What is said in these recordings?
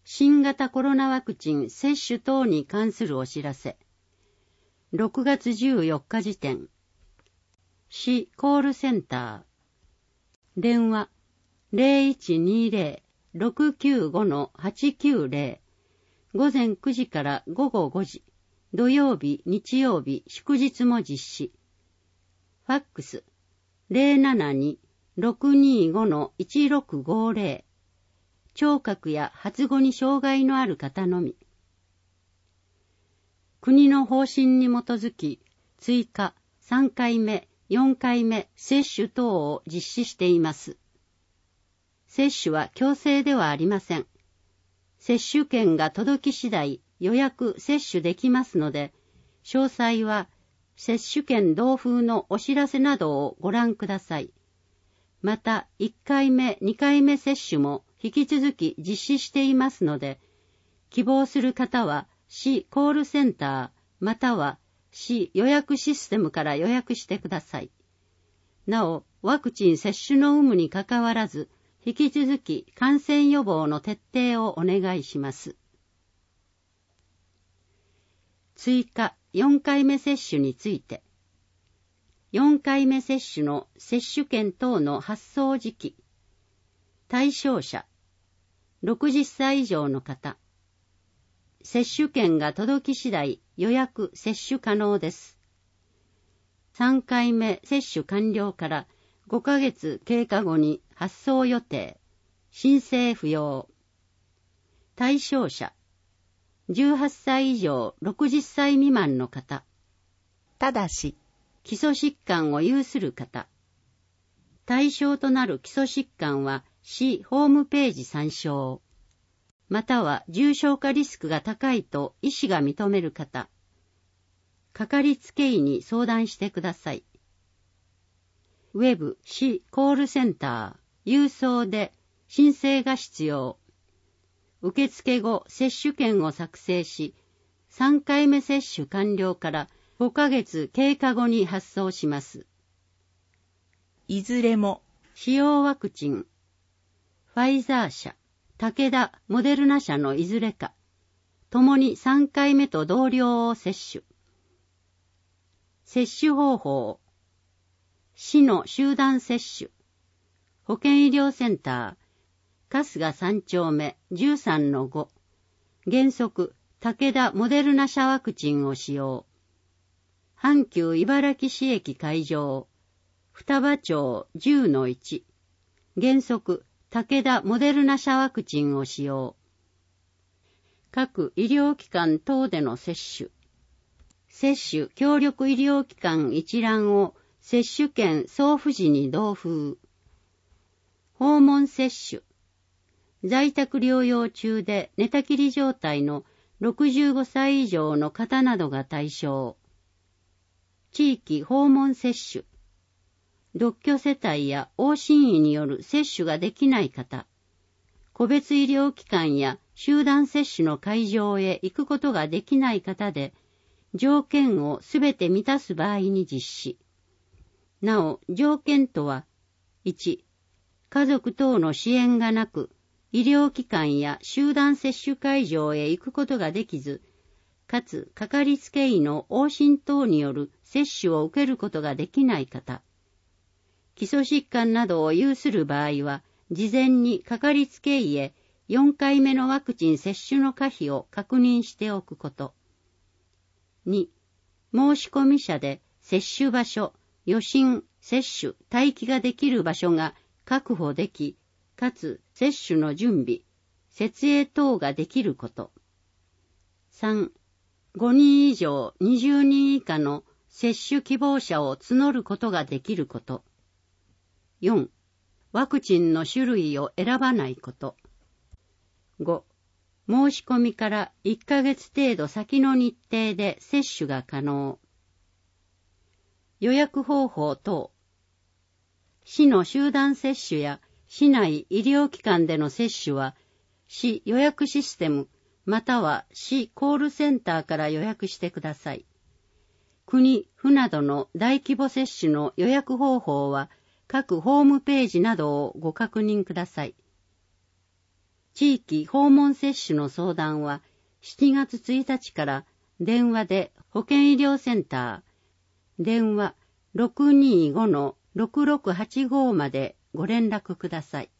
新型コロナワクチン接種等に関するお知らせ。6月14日時点。市コールセンター。電話 0120-695-890。午前9時から午後5時。土曜日、日曜日、祝日も実施。ファックス 072-625-1650。聴覚や発語に障害のある方のみ。国の方針に基づき、追加3回目、4回目接種等を実施しています。接種は強制ではありません。接種券が届き次第予約接種できますので、詳細は接種券同封のお知らせなどをご覧ください。また、1回目、2回目接種も引き続き実施していますので、希望する方は市コールセンターまたは市予約システムから予約してください。なお、ワクチン接種の有無にかかわらず、引き続き感染予防の徹底をお願いします。追加4回目接種について、4回目接種の接種券等の発送時期、対象者、60歳以上の方。接種券が届き次第予約接種可能です。3回目接種完了から5ヶ月経過後に発送予定。申請不要。対象者、18歳以上60歳未満の方。 ただし、 基礎疾患を有する方。対象となる基礎疾患は市ホームページ参照。または重症化リスクが高いと医師が認める方。かかりつけ医に相談してください。ウェブ市コールセンター、郵送で申請が必要。受付後接種券を作成し、3回目接種完了から5ヶ月経過後に発送します。 いずれも使用ワクチン、ファイザー社、武田、モデルナ社のいずれか、ともに3回目と同量を接種。接種方法、市の集団接種、保健医療センター、春日3丁目 13-5、原則、武田モデルナ社ワクチンを使用。阪急茨城市駅会場、双葉町 10-1、原則、武田モデルナ社ワクチンを使用。各医療機関等での接種。接種協力医療機関一覧を接種券送付時に同封。訪問接種。在宅療養中で寝たきり状態の65歳以上の方などが対象。地域訪問接種。独居世帯や往診医による接種ができない方。個別医療機関や集団接種の会場へ行くことができない方で、条件をすべて満たす場合に実施。なお、条件とは、1、家族等の支援がなく、医療機関や集団接種会場へ行くことができず、かつかかりつけ医の往診等による接種を受けることができない方。基礎疾患などを有する場合は、事前にかかりつけ医へ4回目のワクチン接種の可否を確認しておくこと。2、申込者で接種場所、予診、接種、待機ができる場所が確保でき、かつ接種の準備、設営等ができること。3、5人以上20人以下の接種希望者を募ることができること。4、ワクチンの種類を選ばないこと。5、申し込みから1ヶ月程度先の日程で接種が可能。予約方法等。市の集団接種や市内医療機関での接種は、市予約システムまたは市コールセンターから予約してください。国、府などの大規模接種の予約方法は、各ホームページなどをご確認ください。 地域訪問接種の相談は7月1日から電話で保健医療センター、電話 625-6685 までご連絡ください。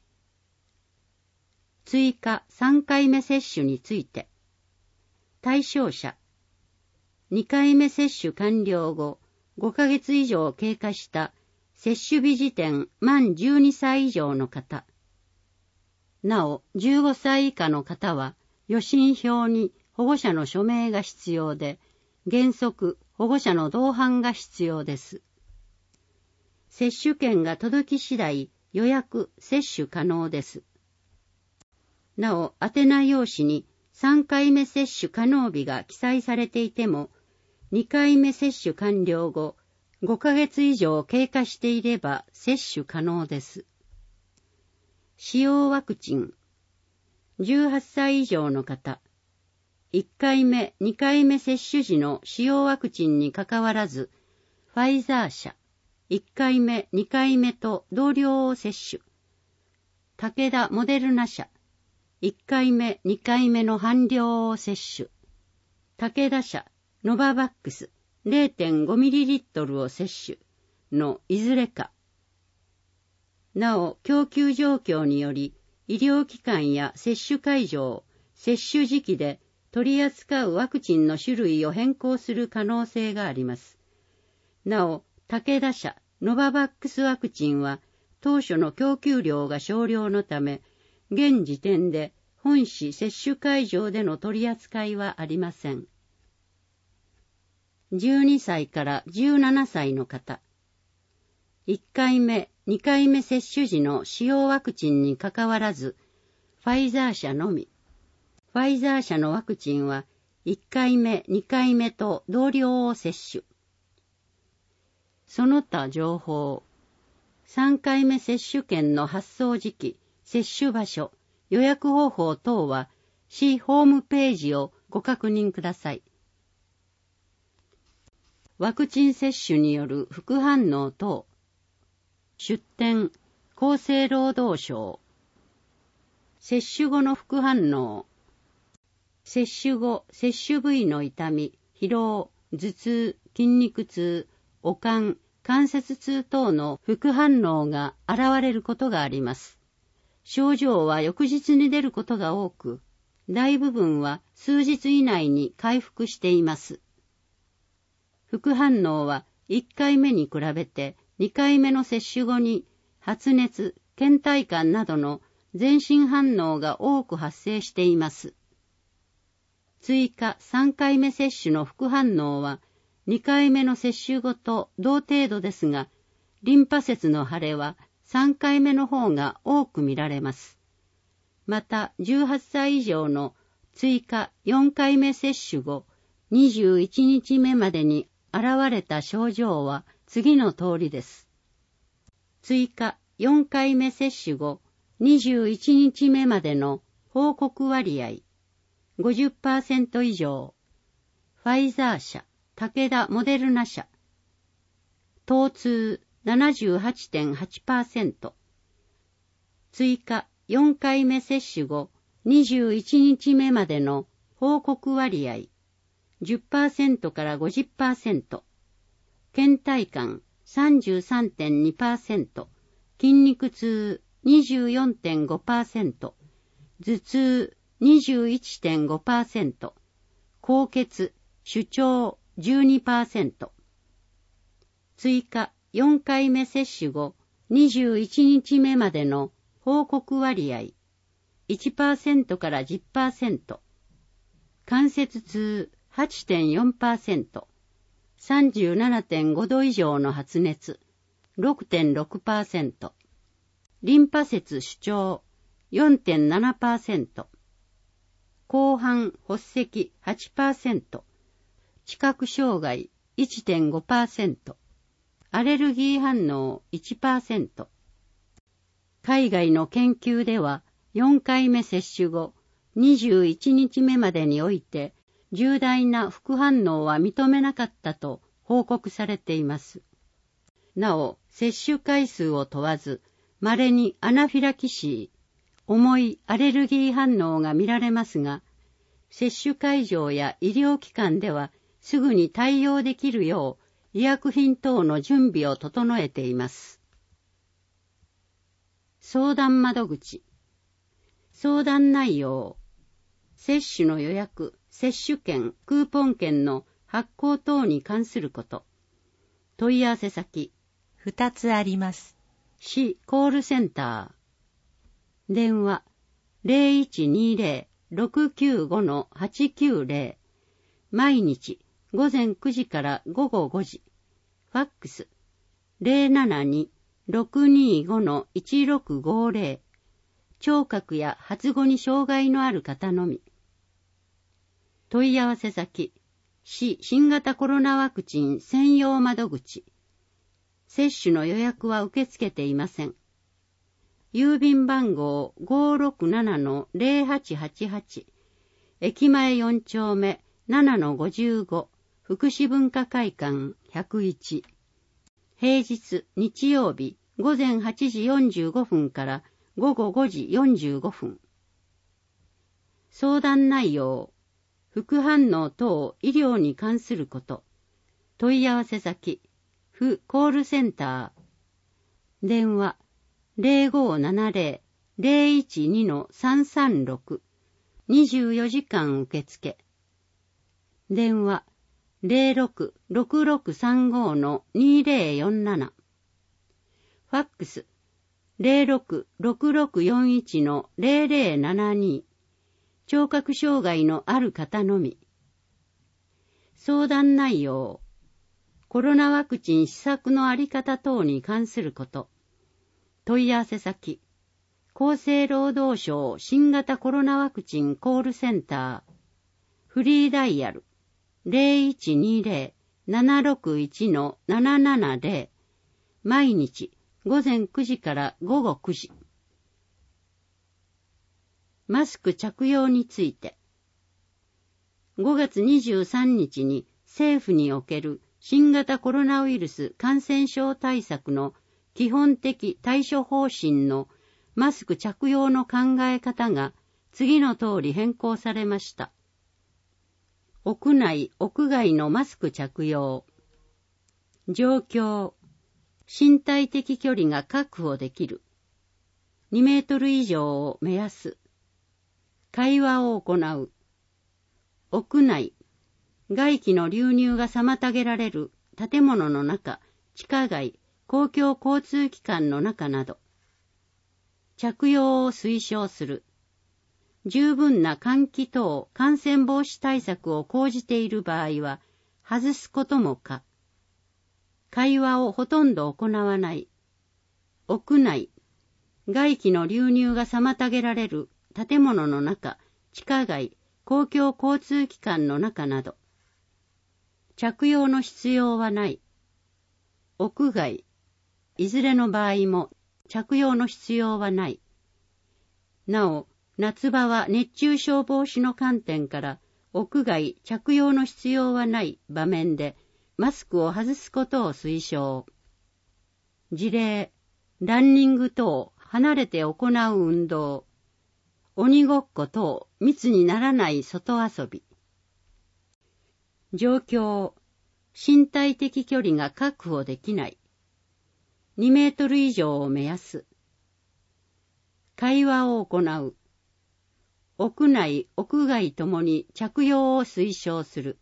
追加3回目接種について、対象者、2回目接種完了後5ヶ月以上経過した接種日時点満12歳以上の方、なお15歳以下の方は予診票に保護者の署名が必要で、原則保護者の同伴が必要です。接種券が届き次第予約・接種可能です。なお、宛名用紙に3回目接種可能日が記載されていても、2回目接種完了後5ヶ月以上経過していれば接種可能です。使用ワクチン、18歳以上の方、1回目、2回目接種時の使用ワクチンにかかわらず、ファイザー社、1回目、2回目と同量を接種。武田モデルナ社、1回目、2回目の半量を接種。武田社、ノババックス 0.5ml を接種のいずれか。なお、供給状況により、医療機関や接種会場、接種時期で取り扱うワクチンの種類を変更する可能性があります。なお、武田社ノババックスワクチンは当初の供給量が少量のため、現時点で本市接種会場での取り扱いはありません。12歳から17歳の方、1回目、2回目接種時の使用ワクチンにかかわらず、ファイザー社のみ。ファイザー社のワクチンは1回目、2回目と同量を接種。その他情報、3回目接種券の発送時期、接種場所、予約方法等は市ホームページをご確認ください。ワクチン接種による副反応等、出典、厚生労働省。接種後の副反応。接種後、接種部位の痛み、疲労、頭痛、筋肉痛、悪寒、関節痛等の副反応が現れることがあります。症状は翌日に出ることが多く、大部分は数日以内に回復しています。副反応は1回目に比べて2回目の接種後に発熱、倦怠感などの全身反応が多く発生しています。追加3回目接種の副反応は2回目の接種後と同程度ですが、リンパ節の腫れは3回目の方が多く見られます。また18歳以上の追加4回目接種後21日目までに現れた症状は次の通りです。追加4回目接種後21日目までの報告割合 50% 以上。ファイザー社、武田モデルナ社。疼痛 78.8%。追加4回目接種後21日目までの報告割合10% から 50%、倦怠感 33.2%、筋肉痛 24.5%、頭痛 21.5%、高血、主張 12%。追加4回目接種後21日目までの報告割合 1% から 10%、関節痛8.4%、37.5 度以上の発熱 6.6%、リンパ節主張 4.7%、広範発石 8%、知覚障害 1.5%、アレルギー反応 1%。海外の研究では4回目接種後21日目までにおいて重大な副反応は認めなかったと報告されています。なお、接種回数を問わず、稀にアナフィラキシー、 重いアレルギー反応が見られますが、接種会場や医療機関ではすぐに対応できるよう医薬品等の準備を整えています。相談窓口。相談内容。接種の予約、接種券、クーポン券の発行等に関すること。問い合わせ先。 2つあります。 市コールセンター。電話 0120-695-890。毎日午前9時から午後5時。ファックス 072-625-1650。聴覚や発語に障害のある方のみ。問い合わせ先、市新型コロナワクチン専用窓口。接種の予約は受け付けていません。郵便番号 567-0888。駅前4丁目 7-55。福祉文化会館101。平日日曜日午前8時45分から午後5時45分。相談内容。副反応等医療に関すること。問い合わせ先。府コールセンター。電話 0570-012-336。24時間受付。電話 06-6635-2047。ファックス 06-6641-0072。聴覚障害のある方のみ。相談内容。コロナワクチン施策のあり方等に関すること。問い合わせ先。厚生労働省新型コロナワクチンコールセンター。フリーダイヤル 0120-761-770。毎日午前9時から午後9時。マスク着用について。5月23日に政府における新型コロナウイルス感染症対策の基本的対処方針のマスク着用の考え方が次の通り変更されました。屋内・屋外のマスク着用。状況。身体的距離が確保できる。2メートル以上を目安。会話を行う。屋内。外気の流入が妨げられる建物の中、地下街、公共交通機関の中など。着用を推奨する。十分な換気等感染防止対策を講じている場合は、外すことも可。会話をほとんど行わない。屋内。外気の流入が妨げられる建物の中、地下街、公共交通機関の中など。着用の必要はない。屋外。いずれの場合も着用の必要はない。なお、夏場は熱中症防止の観点から屋外着用の必要はない場面でマスクを外すことを推奨。事例、ランニング等離れて行う運動、鬼ごっこ等密にならない外遊び。状況、身体的距離が確保できない。2メートル以上を目安。会話を行う。屋内・屋外ともに着用を推奨する。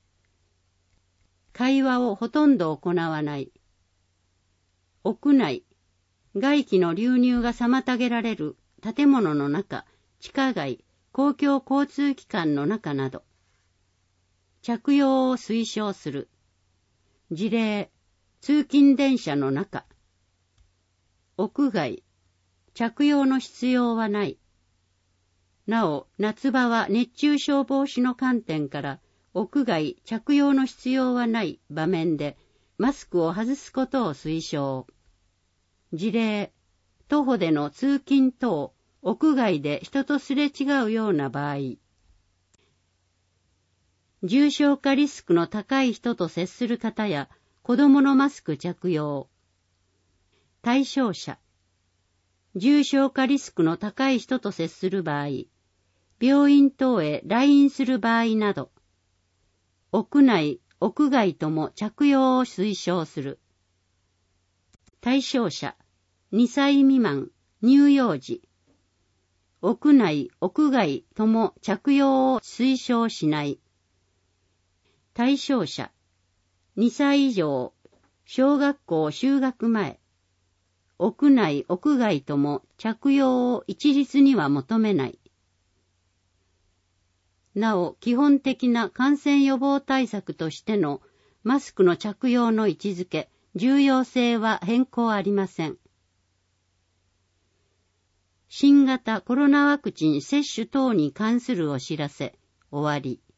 会話をほとんど行わない。屋内。外気の流入が妨げられる建物の中、地下街、公共交通機関の中など。着用を推奨する。事例、通勤電車の中。屋外。着用の必要はない。なお、夏場は熱中症防止の観点から屋外着用の必要はない場面でマスクを外すことを推奨。事例、徒歩での通勤等、屋外で人とすれ違うような場合。重症化リスクの高い人と接する方や子供のマスク着用。対象者。 重症化リスクの高い人と接する場合、病院等へ来院する場合など、屋内、屋外とも着用を推奨する。対象者、2歳未満、乳幼児。屋内、屋外とも着用を推奨しない。対象者、2歳以上、小学校就学前。屋内、屋外とも着用を一律には求めない。なお、基本的な感染予防対策としてのマスクの着用の位置づけ、重要性は変更ありません。新型コロナワクチン接種等に関するお知らせ、終わり。